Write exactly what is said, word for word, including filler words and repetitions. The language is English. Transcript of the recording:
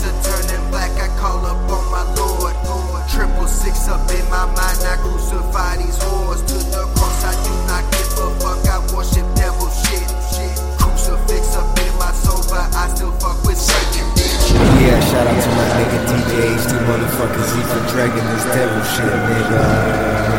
are turning black, I call up on my Lord. Triple six up in my mind, I crucify these whores. To the cross, I do not give a fuck, I worship devil shit. Crucifix up in my soul, but I still fuck with Satan, bitch. Yeah, shout out to my nigga D J H D motherfucker Z for dragging this devil shit, nigga.